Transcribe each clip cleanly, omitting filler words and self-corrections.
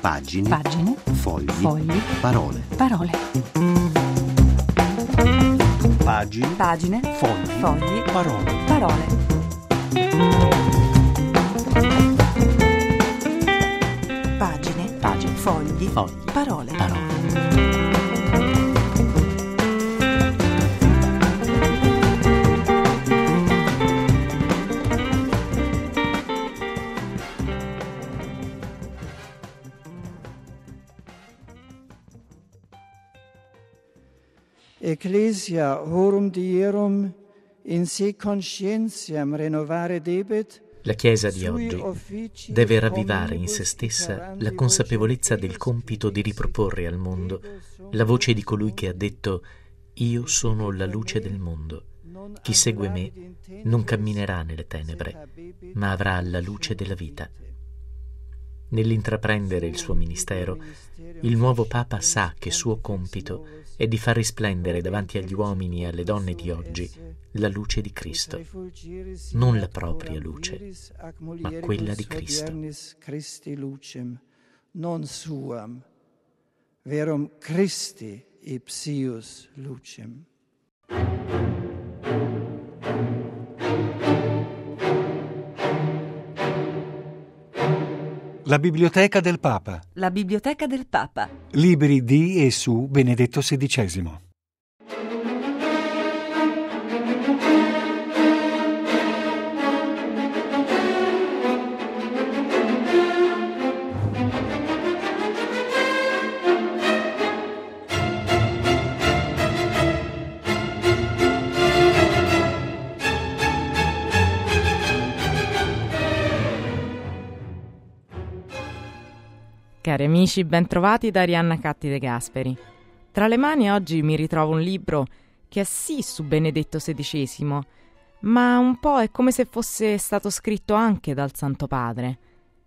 Pagine. Fogli. Parole. Pagine. Fogli. Parole. Pagine. Fogli. Parole. Ecclesia horum dierum in se conscientiam renovare debet. La Chiesa di oggi deve ravvivare in se stessa la consapevolezza del compito di riproporre al mondo la voce di colui che ha detto: io sono la luce del mondo. Chi segue me non camminerà nelle tenebre, ma avrà la luce della vita. Nell'intraprendere il suo ministero, il nuovo Papa sa che suo compito è di far risplendere davanti agli uomini e alle donne di oggi la luce di Cristo, non la propria luce, ma quella di Cristo. Non suam, verum Christi ipsius lucem. La biblioteca del Papa. La biblioteca del Papa. Libri di e su Benedetto XVI. Cari amici, ben trovati da Arianna Catti De Gasperi. Tra le mani oggi mi ritrovo un libro che è sì su Benedetto XVI, ma un po' è come se fosse stato scritto anche dal Santo Padre.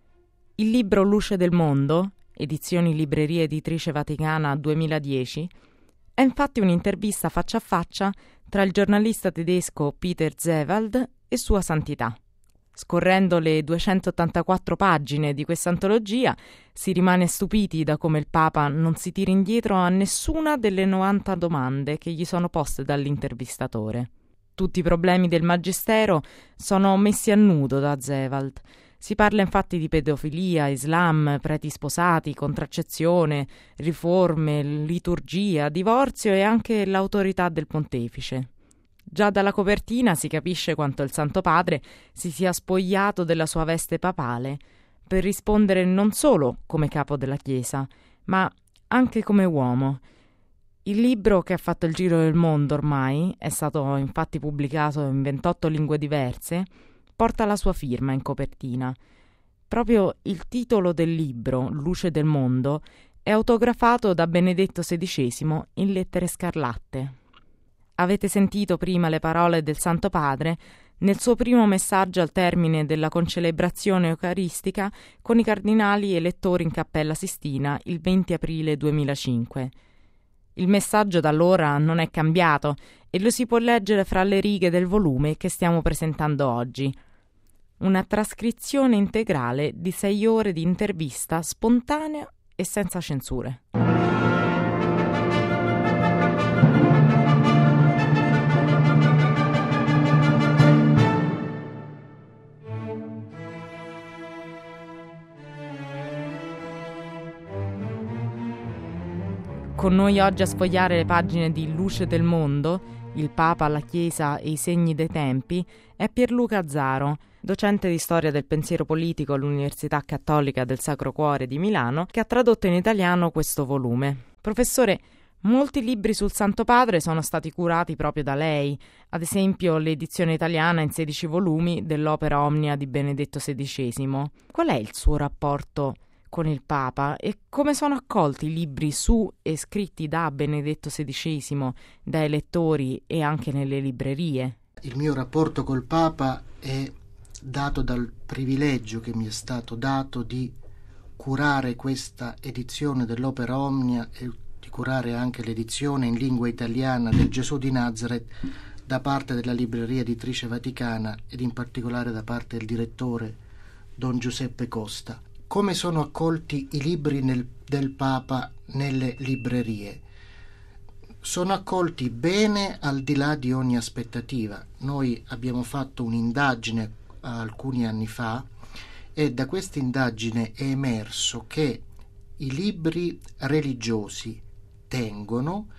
Il libro Luce del Mondo, edizioni Libreria Editrice Vaticana 2010, è infatti un'intervista faccia a faccia tra il giornalista tedesco Peter Zewald e Sua Santità. Scorrendo le 284 pagine di questa antologia si rimane stupiti da come il Papa non si tiri indietro a nessuna delle 90 domande che gli sono poste dall'intervistatore. Tutti i problemi del Magistero sono messi a nudo da Zewald. Si parla infatti di pedofilia, Islam, preti sposati, contraccezione, riforme, liturgia, divorzio e anche l'autorità del pontefice. Già dalla copertina si capisce quanto il Santo Padre si sia spogliato della sua veste papale per rispondere non solo come capo della Chiesa, ma anche come uomo. Il libro, che ha fatto il giro del mondo ormai, è stato infatti pubblicato in 28 lingue diverse, porta la sua firma in copertina. Proprio il titolo del libro, Luce del Mondo, è autografato da Benedetto XVI in lettere scarlatte. Avete sentito prima le parole del Santo Padre nel suo primo messaggio al termine della concelebrazione eucaristica con i cardinali elettori in Cappella Sistina il 20 aprile 2005. Il messaggio da allora non è cambiato e lo si può leggere fra le righe del volume che stiamo presentando oggi. Una trascrizione integrale di 6 ore di intervista spontanea e senza censure. Con noi oggi a sfogliare le pagine di Luce del Mondo, il Papa, la Chiesa e i segni dei tempi, è Pierluca Azzaro, docente di storia del pensiero politico all'Università Cattolica del Sacro Cuore di Milano, che ha tradotto in italiano questo volume. Professore, molti libri sul Santo Padre sono stati curati proprio da lei, ad esempio l'edizione italiana in 16 volumi dell'Opera Omnia di Benedetto XVI. Qual è il suo rapporto con il Papa e come sono accolti i libri su e scritti da Benedetto XVI dai lettori e anche nelle librerie? Il mio rapporto col Papa è dato dal privilegio che mi è stato dato di curare questa edizione dell'Opera Omnia e di curare anche l'edizione in lingua italiana del Gesù di Nazareth da parte della Libreria Editrice Vaticana ed in particolare da parte del direttore Don Giuseppe Costa. come sono accolti i libri del Papa nelle librerie? Sono accolti bene al di là di ogni aspettativa. Noi abbiamo fatto un'indagine alcuni anni fa e da questa indagine è emerso che i libri religiosi tengono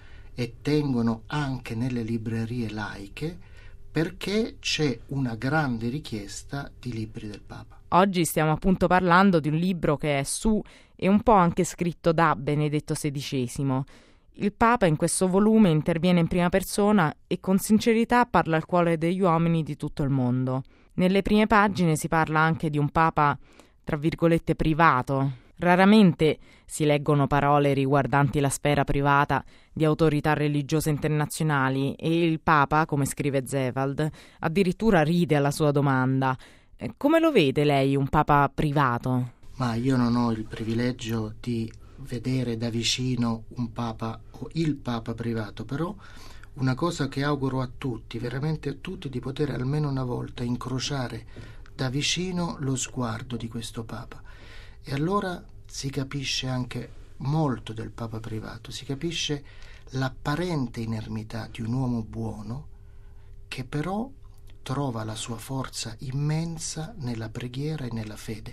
anche nelle librerie laiche, perché c'è una grande richiesta di libri del Papa. Oggi stiamo appunto parlando di un libro che è su e un po' anche scritto da Benedetto XVI. Il Papa in questo volume interviene in prima persona e con sincerità parla al cuore degli uomini di tutto il mondo. Nelle prime pagine si parla anche di un Papa, tra virgolette, privato. Raramente si leggono parole riguardanti la sfera privata di autorità religiose internazionali e il Papa, come scrive Zewald, addirittura ride alla sua domanda. Come lo vede lei un Papa privato? Ma io non ho il privilegio di vedere da vicino un Papa o il Papa privato, però una cosa che auguro a tutti, veramente a tutti, di poter almeno una volta incrociare da vicino lo sguardo di questo Papa. E allora si capisce anche molto del Papa privato, si capisce l'apparente inermità di un uomo buono che però trova la sua forza immensa nella preghiera e nella fede.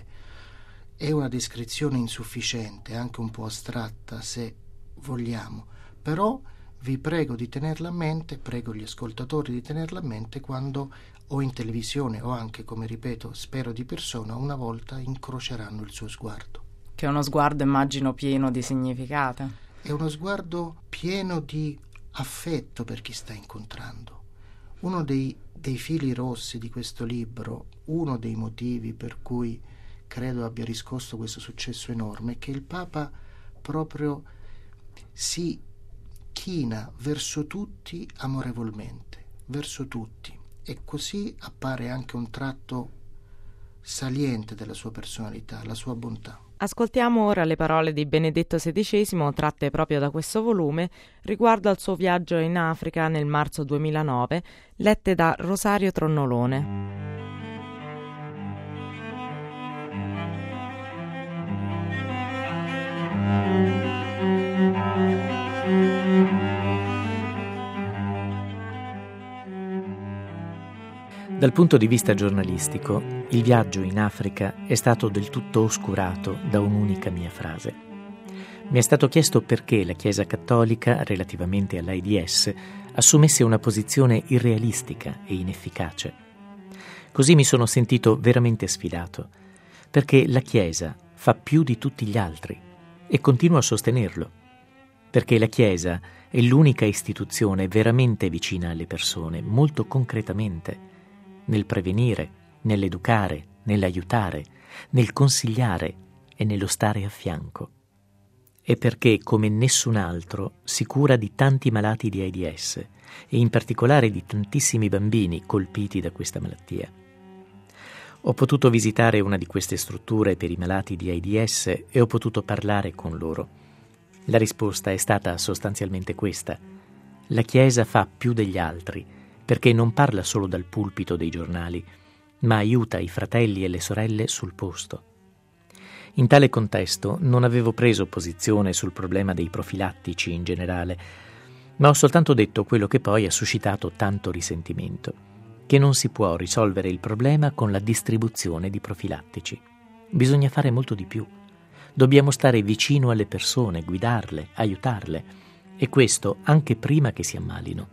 È una descrizione insufficiente, anche un po' astratta se vogliamo, però vi prego di tenerla a mente, prego gli ascoltatori di tenerla a mente quando o in televisione o anche, come ripeto, spero di persona, una volta incroceranno il suo sguardo. Che è uno sguardo, immagino, pieno di significato. È uno sguardo pieno di affetto per chi sta incontrando. Uno dei fili rossi di questo libro, uno dei motivi per cui credo abbia riscosso questo successo enorme, è che il Papa proprio si china verso tutti amorevolmente, verso tutti, e così appare anche un tratto saliente della sua personalità, la sua bontà. Ascoltiamo ora le parole di Benedetto XVI, tratte proprio da questo volume, riguardo al suo viaggio in Africa nel marzo 2009, lette da Rosario Tronnolone. Dal punto di vista giornalistico, il viaggio in Africa è stato del tutto oscurato da un'unica mia frase. Mi è stato chiesto perché la Chiesa Cattolica, relativamente all'AIDS, assumesse una posizione irrealistica e inefficace. Così mi sono sentito veramente sfidato, perché la Chiesa fa più di tutti gli altri e continuo a sostenerlo, perché la Chiesa è l'unica istituzione veramente vicina alle persone, molto concretamente, nel prevenire, nell'educare, nell'aiutare, nel consigliare e nello stare a fianco. E perché, come nessun altro, si cura di tanti malati di AIDS e in particolare di tantissimi bambini colpiti da questa malattia. Ho potuto visitare una di queste strutture per i malati di AIDS e ho potuto parlare con loro. La risposta è stata sostanzialmente questa: la Chiesa fa più degli altri, perché non parla solo dal pulpito dei giornali, ma aiuta i fratelli e le sorelle sul posto. In tale contesto non avevo preso posizione sul problema dei profilattici in generale, ma ho soltanto detto quello che poi ha suscitato tanto risentimento, che non si può risolvere il problema con la distribuzione di profilattici. Bisogna fare molto di più. Dobbiamo stare vicino alle persone, guidarle, aiutarle, e questo anche prima che si ammalino.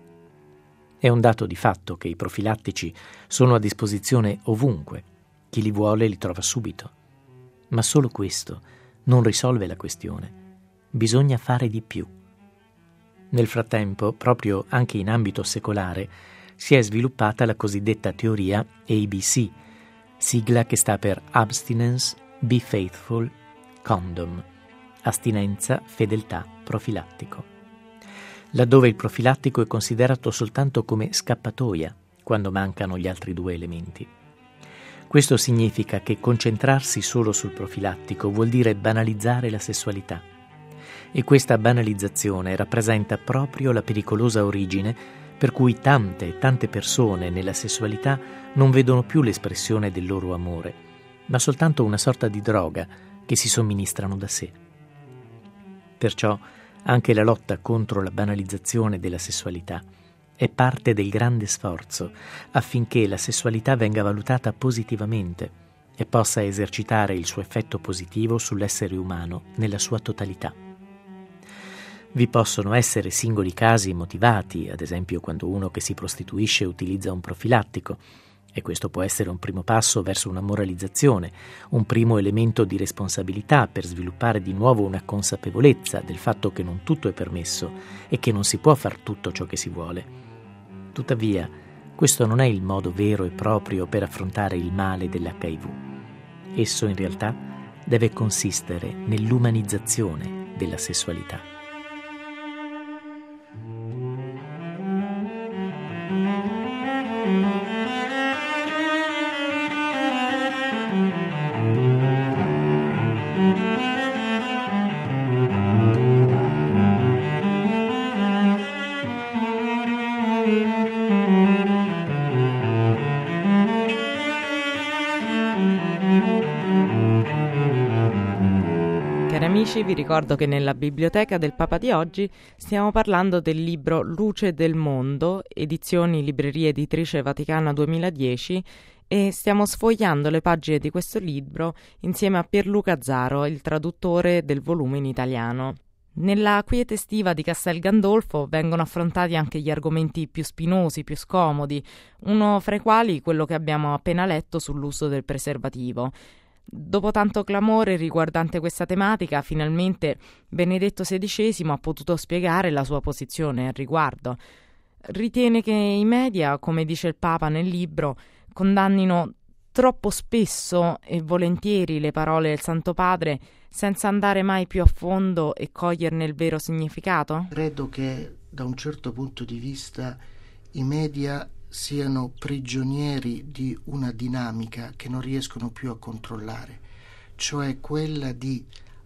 È un dato di fatto che i profilattici sono a disposizione ovunque. Chi li vuole li trova subito. Ma solo questo non risolve la questione. Bisogna fare di più. Nel frattempo, proprio anche in ambito secolare, si è sviluppata la cosiddetta teoria ABC, sigla che sta per Abstinence, Be Faithful, Condom, astinenza, fedeltà, profilattico. Laddove il profilattico è considerato soltanto come scappatoia, quando mancano gli altri due elementi. Questo significa che concentrarsi solo sul profilattico vuol dire banalizzare la sessualità. E questa banalizzazione rappresenta proprio la pericolosa origine per cui tante persone nella sessualità non vedono più l'espressione del loro amore, ma soltanto una sorta di droga che si somministrano da sé. Perciò anche la lotta contro la banalizzazione della sessualità è parte del grande sforzo affinché la sessualità venga valutata positivamente e possa esercitare il suo effetto positivo sull'essere umano nella sua totalità. Vi possono essere singoli casi motivati, ad esempio quando uno che si prostituisce utilizza un profilattico, e questo può essere un primo passo verso una moralizzazione, un primo elemento di responsabilità per sviluppare di nuovo una consapevolezza del fatto che non tutto è permesso e che non si può far tutto ciò che si vuole. Tuttavia, questo non è il modo vero e proprio per affrontare il male dell'HIV. Esso in realtà deve consistere nell'umanizzazione della sessualità. Cari amici, vi ricordo che nella biblioteca del Papa di oggi stiamo parlando del libro Luce del Mondo, edizioni Libreria Editrice Vaticana 2010, e stiamo sfogliando le pagine di questo libro insieme a Pierluca Zaro, il traduttore del volume in italiano. Nella quiete estiva di Castel Gandolfo vengono affrontati anche gli argomenti più spinosi, più scomodi, uno fra i quali quello che abbiamo appena letto sull'uso del preservativo. Dopo tanto clamore riguardante questa tematica, finalmente Benedetto XVI ha potuto spiegare la sua posizione al riguardo. Ritiene che i media, come dice il Papa nel libro, condannino troppo spesso e volentieri le parole del Santo Padre senza andare mai più a fondo e coglierne il vero significato? Credo che da un certo punto di vista i media siano prigionieri di una dinamica che non riescono più a controllare, cioè quella di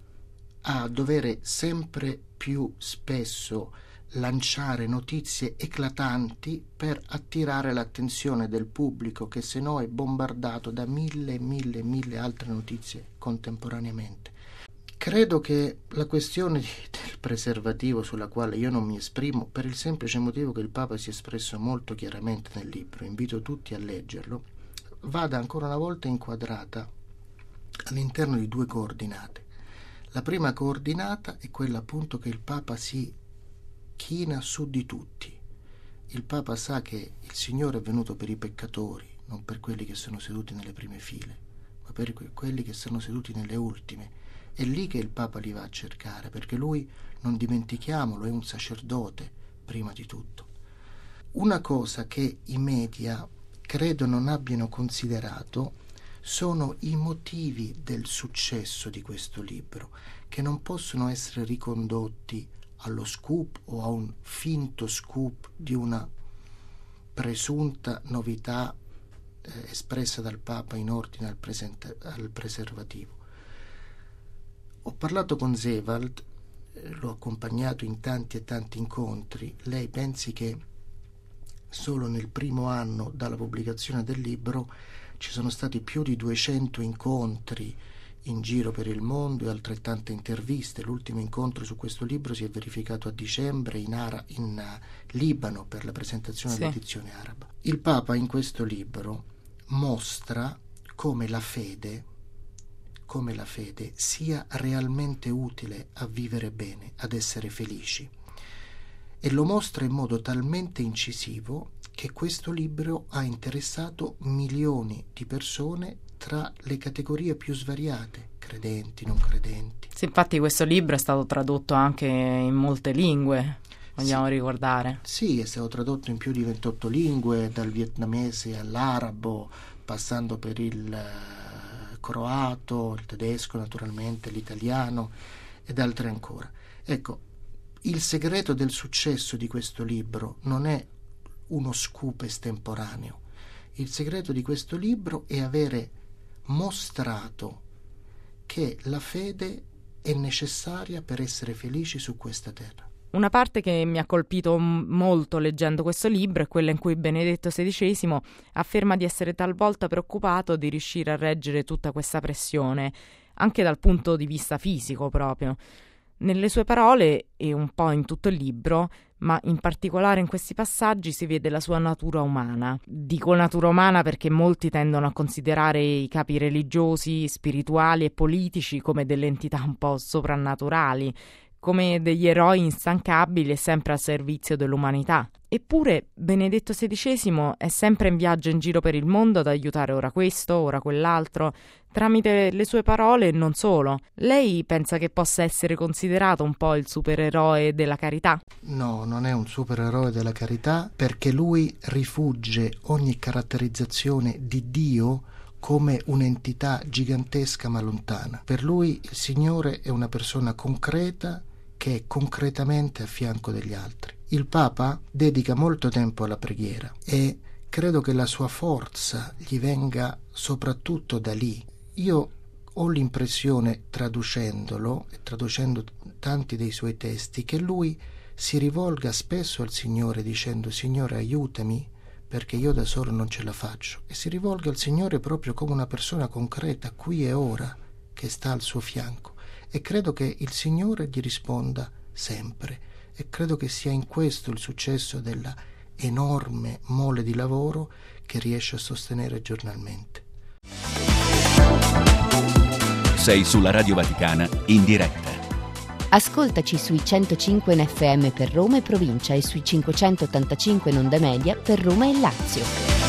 dover sempre più spesso lanciare notizie eclatanti per attirare l'attenzione del pubblico che se no è bombardato da mille altre notizie contemporaneamente. Credo che la questione del preservativo, sulla quale io non mi esprimo, per il semplice motivo che il Papa si è espresso molto chiaramente nel libro, invito tutti a leggerlo, vada ancora una volta inquadrata all'interno di due coordinate. La prima coordinata è quella appunto che il Papa si china su di tutti. Il Papa sa che il Signore è venuto per i peccatori, non per quelli che sono seduti nelle prime file, ma per quelli che sono seduti nelle ultime. È lì che il Papa li va a cercare, perché lui, non dimentichiamolo, è un sacerdote prima di tutto. Una cosa che i media credo non abbiano considerato sono i motivi del successo di questo libro, che non possono essere ricondotti allo scoop o a un finto scoop di una presunta novità espressa dal Papa in ordine al preservativo. Ho parlato con Zewald, l'ho accompagnato in tanti e tanti incontri. Lei pensi che solo nel primo anno dalla pubblicazione del libro ci sono stati più di 200 incontri in giro per il mondo e altrettante interviste. L'ultimo incontro su questo libro si è verificato a dicembre in Libano per la presentazione dell'edizione araba. Il Papa in questo libro mostra come la fede sia realmente utile a vivere bene, ad essere felici, e lo mostra in modo talmente incisivo che questo libro ha interessato milioni di persone tra le categorie più svariate, credenti, non credenti. Sì, infatti questo libro è stato tradotto anche in molte lingue, vogliamo ricordare. Sì, è stato tradotto in più di 28 lingue, dal vietnamese all'arabo, passando per il croato, il tedesco naturalmente, l'italiano ed altre ancora. Ecco, il segreto del successo di questo libro non è uno scoop estemporaneo. Il segreto di questo libro è avere mostrato che la fede è necessaria per essere felici su questa terra. Una parte che mi ha colpito molto leggendo questo libro è quella in cui Benedetto XVI afferma di essere talvolta preoccupato di riuscire a reggere tutta questa pressione, anche dal punto di vista fisico proprio. Nelle sue parole, e un po' in tutto il libro, ma in particolare in questi passaggi, si vede la sua natura umana. Dico natura umana perché molti tendono a considerare i capi religiosi, spirituali e politici come delle entità un po' soprannaturali, come degli eroi instancabili e sempre al servizio dell'umanità. Eppure Benedetto XVI è sempre in viaggio in giro per il mondo ad aiutare ora questo, ora quell'altro, tramite le sue parole e non solo. Lei pensa che possa essere considerato un po' il supereroe della carità? No, non è un supereroe della carità, perché lui rifugge ogni caratterizzazione di Dio come un'entità gigantesca ma lontana. Per lui il Signore è una persona concreta che è concretamente a fianco degli altri. Il Papa dedica molto tempo alla preghiera e credo che la sua forza gli venga soprattutto da lì. Io ho l'impressione, traducendolo e traducendo tanti dei suoi testi, che lui si rivolga spesso al Signore dicendo: Signore, aiutami perché io da solo non ce la faccio, e si rivolga al Signore proprio come una persona concreta, qui e ora, che sta al suo fianco. E credo che il Signore gli risponda sempre, e credo che sia in questo il successo della enorme mole di lavoro che riesce a sostenere giornalmente. Sei sulla Radio Vaticana in diretta. Ascoltaci sui 105 in FM per Roma e provincia e sui 585 in onda media per Roma e Lazio.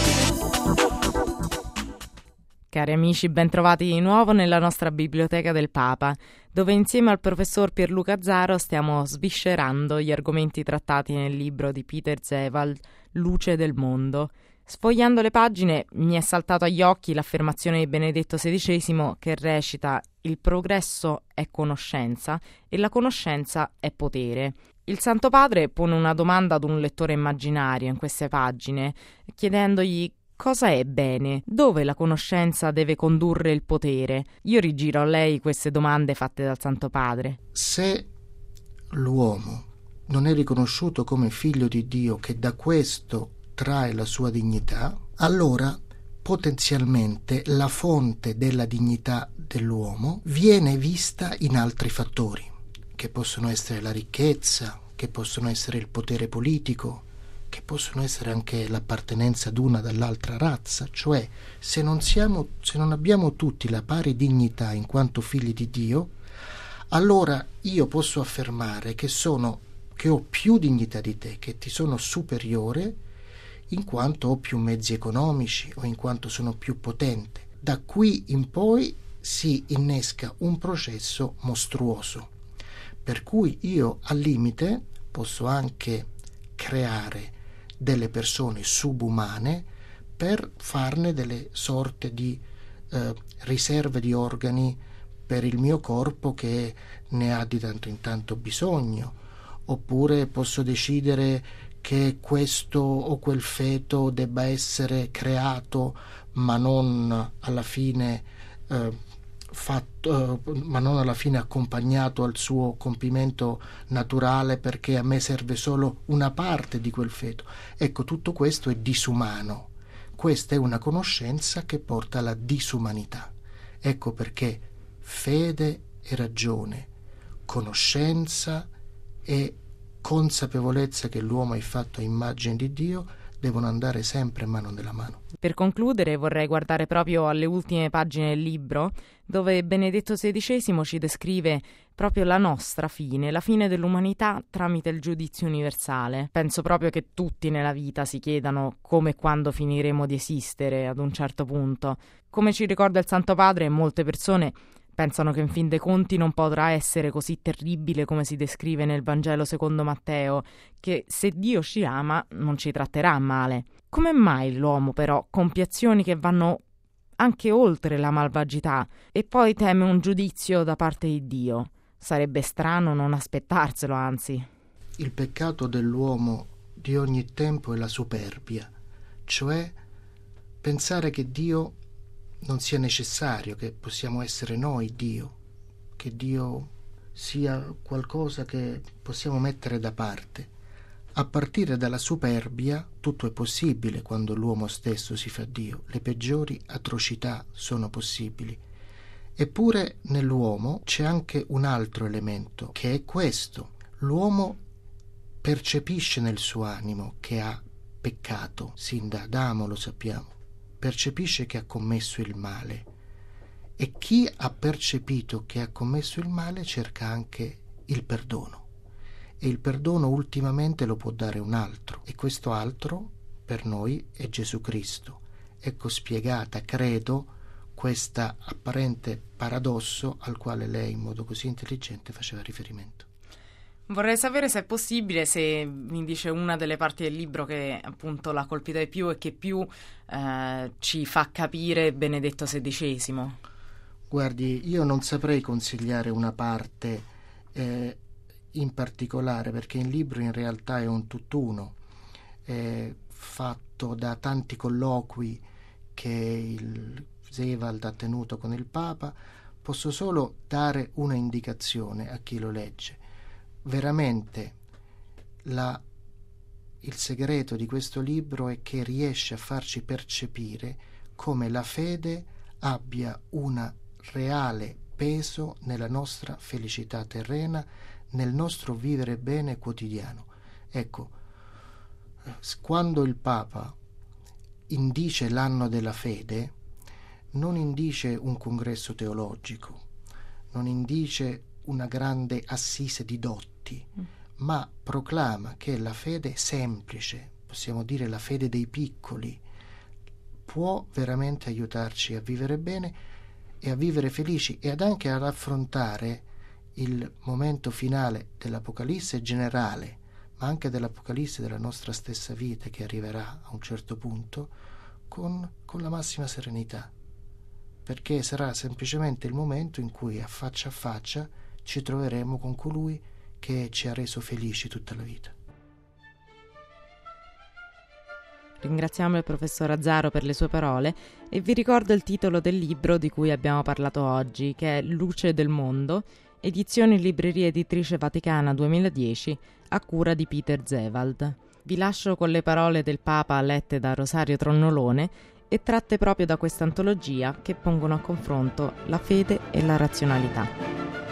Cari amici, ben trovati di nuovo nella nostra Biblioteca del Papa, dove insieme al professor Pierluca Azzaro stiamo sviscerando gli argomenti trattati nel libro di Peter Zewald, Luce del mondo. Sfogliando le pagine mi è saltato agli occhi l'affermazione di Benedetto XVI che recita: il progresso è conoscenza e la conoscenza è potere. Il Santo Padre pone una domanda ad un lettore immaginario in queste pagine, chiedendogli: cosa è bene? Dove la conoscenza deve condurre il potere? Io rigiro a lei queste domande fatte dal Santo Padre. Se l'uomo non è riconosciuto come figlio di Dio, che da questo trae la sua dignità, allora potenzialmente la fonte della dignità dell'uomo viene vista in altri fattori, che possono essere la ricchezza, che possono essere il potere politico, che possono essere anche l'appartenenza ad una dall'altra razza. Cioè, se non abbiamo tutti la pari dignità in quanto figli di Dio, allora io posso affermare che ho più dignità di te, che ti sono superiore in quanto ho più mezzi economici o in quanto sono più potente. Da qui in poi si innesca un processo mostruoso, per cui io al limite posso anche creare delle persone subumane per farne delle sorte di riserve di organi per il mio corpo che ne ha di tanto in tanto bisogno, oppure posso decidere che questo o quel feto debba essere creato ma non alla fine accompagnato al suo compimento naturale, perché a me serve solo una parte di quel feto. Ecco, tutto questo è disumano. Questa è una conoscenza che porta alla disumanità. Ecco perché fede e ragione, conoscenza e consapevolezza che l'uomo è fatto a immagine di Dio devono andare sempre mano nella mano. Per concludere vorrei guardare proprio alle ultime pagine del libro, dove Benedetto XVI ci descrive proprio la nostra fine, la fine dell'umanità tramite il giudizio universale. Penso proprio che tutti nella vita si chiedano come e quando finiremo di esistere ad un certo punto. Come ci ricorda il Santo Padre, molte persone pensano che in fin dei conti non potrà essere così terribile come si descrive nel Vangelo secondo Matteo, che se Dio ci ama non ci tratterà male. Come mai l'uomo però compie azioni che vanno anche oltre la malvagità e poi teme un giudizio da parte di Dio? Sarebbe strano non aspettarselo, anzi. Il peccato dell'uomo di ogni tempo è la superbia, cioè pensare che Dio non sia necessario, che possiamo essere noi Dio, che Dio sia qualcosa che possiamo mettere da parte. A partire dalla superbia tutto è possibile quando l'uomo stesso si fa Dio, le peggiori atrocità sono possibili. Eppure nell'uomo c'è anche un altro elemento, che è questo: l'uomo percepisce nel suo animo che ha peccato, sin da Adamo lo sappiamo, percepisce che ha commesso il male, e chi ha percepito che ha commesso il male cerca anche il perdono. E il perdono ultimamente lo può dare un altro, e questo altro per noi è Gesù Cristo. Ecco spiegata, credo, questa apparente paradosso al quale lei in modo così intelligente faceva riferimento. Vorrei sapere se è possibile, se mi dice una delle parti del libro che appunto l'ha colpita di più e che più ci fa capire Benedetto XVI. Guardi, io non saprei consigliare una parte in particolare, perché il libro in realtà è un tutt'uno, fatto da tanti colloqui che il Zewald ha tenuto con il Papa. Posso solo dare una indicazione a chi lo legge. Veramente il segreto di questo libro è che riesce a farci percepire come la fede abbia un reale peso nella nostra felicità terrena, nel nostro vivere bene quotidiano. Ecco, quando il Papa indice l'anno della fede, non indice un congresso teologico, non indice una grande assise di dotti, ma proclama che la fede semplice, possiamo dire la fede dei piccoli, può veramente aiutarci a vivere bene e a vivere felici, e anche ad affrontare il momento finale dell'Apocalisse generale, ma anche dell'Apocalisse della nostra stessa vita, che arriverà a un certo punto, con la massima serenità, perché sarà semplicemente il momento in cui a faccia ci troveremo con colui che ci ha reso felici tutta la vita. Ringraziamo il professor Azzaro per le sue parole e vi ricordo il titolo del libro di cui abbiamo parlato oggi, che è Luce del Mondo, edizioni Libreria Editrice Vaticana 2010, a cura di Peter Zewald. Vi lascio con le parole del Papa lette da Rosario Tronnolone e tratte proprio da questa antologia, che pongono a confronto la fede e la razionalità.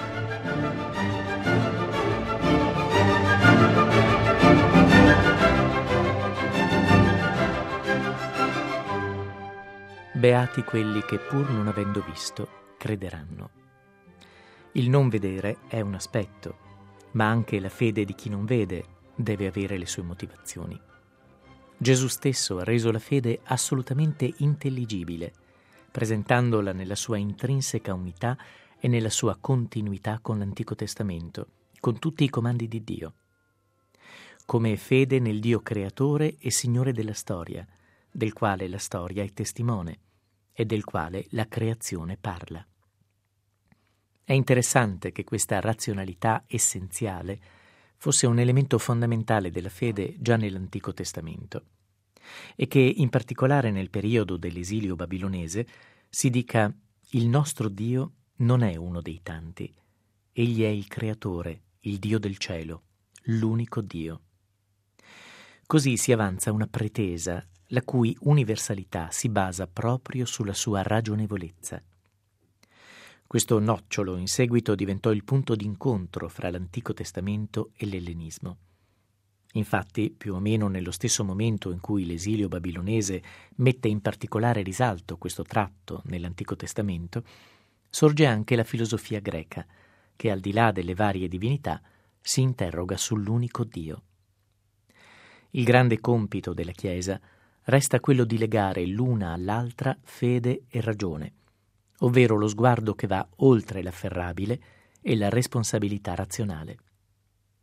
Beati quelli che, pur non avendo visto, crederanno. Il non vedere è un aspetto, ma anche la fede di chi non vede deve avere le sue motivazioni. Gesù stesso ha reso la fede assolutamente intelligibile, presentandola nella sua intrinseca unità e nella sua continuità con l'Antico Testamento, con tutti i comandi di Dio. Come fede nel Dio creatore e Signore della storia, del quale la storia è testimone e del quale la creazione parla. È interessante che questa razionalità essenziale fosse un elemento fondamentale della fede già nell'Antico Testamento e che in particolare nel periodo dell'esilio babilonese si dica: il nostro Dio non è uno dei tanti, egli è il creatore, il Dio del cielo, l'unico Dio. Così si avanza una pretesa la cui universalità si basa proprio sulla sua ragionevolezza. Questo nocciolo in seguito diventò il punto d'incontro fra l'Antico Testamento e l'ellenismo. Infatti, più o meno nello stesso momento in cui l'esilio babilonese mette in particolare risalto questo tratto nell'Antico Testamento, sorge anche la filosofia greca, che al di là delle varie divinità si interroga sull'unico Dio. Il grande compito della Chiesa resta quello di legare l'una all'altra fede e ragione, ovvero lo sguardo che va oltre l'afferrabile e la responsabilità razionale.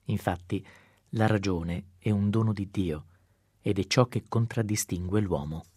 Infatti, la ragione è un dono di Dio ed è ciò che contraddistingue l'uomo.